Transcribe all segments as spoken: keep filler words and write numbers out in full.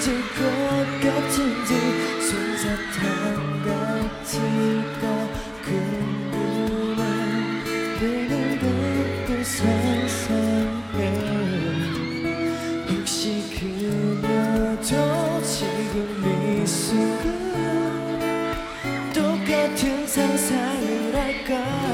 미칠 것 같은지 솜사탕 같을까 궁금해 눈을 감고 상상해 혹시 그녀도 지금 이 순간 똑같은 상상을 할까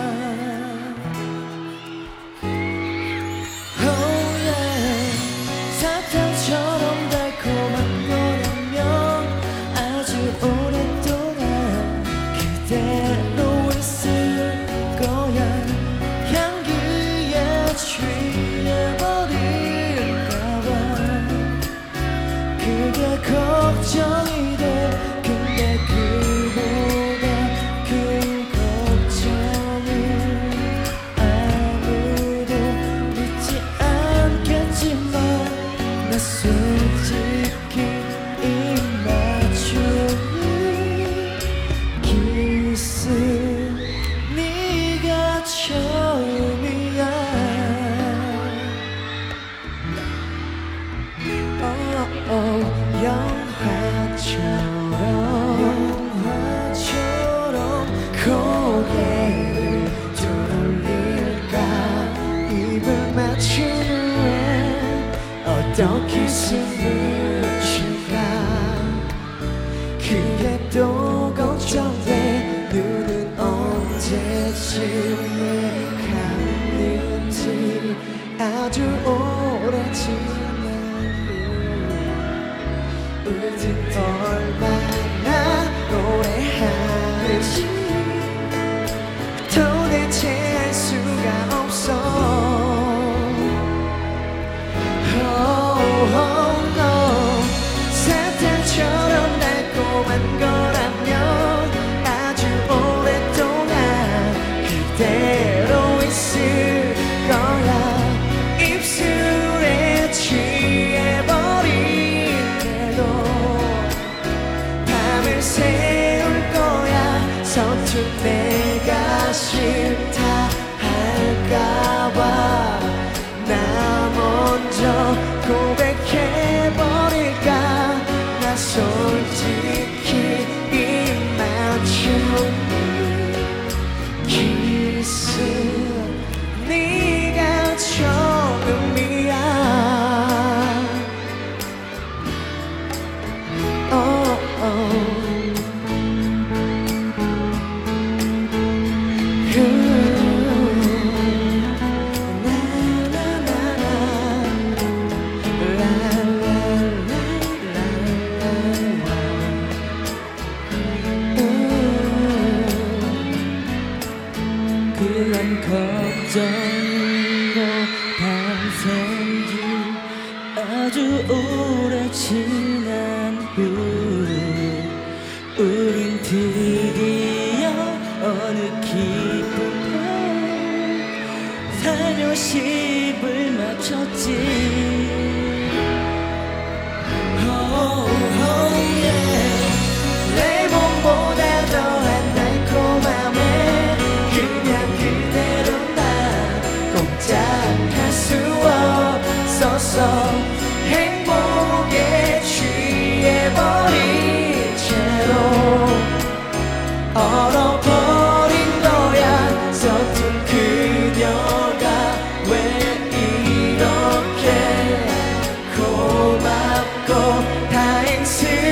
걱정이 돼 근데 그보다 큰 걱정은 아무도 믿지 않겠지만 나 솔직히 입맞춤이 키스 네가 처음이야 oh, oh. 영화처럼 영화처럼 고개를 돌릴까 입을 맞추는 왜 어떤 키스를 줄까 그게 또 걱정돼 눈은 언제쯤에 감는지 아주 오래 지나 우린 얼마나 노래하는지 도대체 알 수가 없어 oh, oh, no. 사탕처럼 달콤한 거라면 아주 오랫동안 그대로 있을 거야 입술에 취해버린 세울 거야 서툰 내가 싫다 할까봐 나 먼저 고백해버릴까 나 솔직히 입맞춤이 키스 네가 처음이야 oh, oh. 그런 걱정으로 밤샌 지 아주 오래 지난 후 우린 드디어 어느 기쁨과 살며시을 맞췄지 oh, oh, yeah. 레몬보다 더한 달콤함에 그냥 그대로 난 꼼짝할 수 없어서 행복에 취해버린 채로 얼어버린 거야 서툰 그녀가 왜 이렇게 고맙고 다행스러워